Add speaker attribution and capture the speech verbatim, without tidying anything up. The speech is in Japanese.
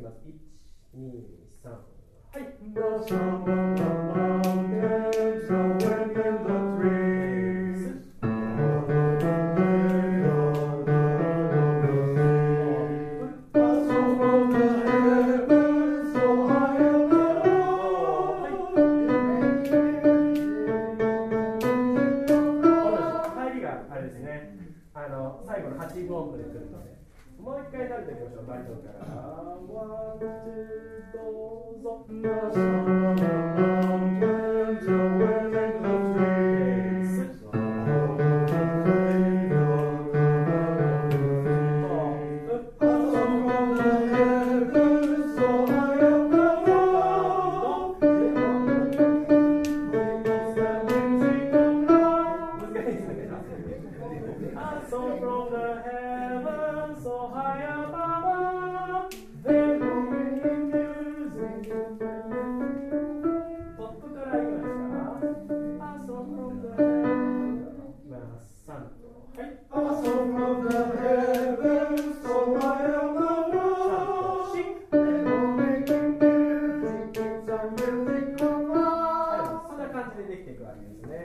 Speaker 1: ます。いち、に、さん、はい。
Speaker 2: The song of the mountains, the wind in the trees, the song of the heavens, so high and low.
Speaker 1: 入りがあれですね。あの最後のはちぶん音符で来るので、もう一回食べてみましょう。バリトンから。ワン、ツー、どうぞ。
Speaker 2: The song of the mountains.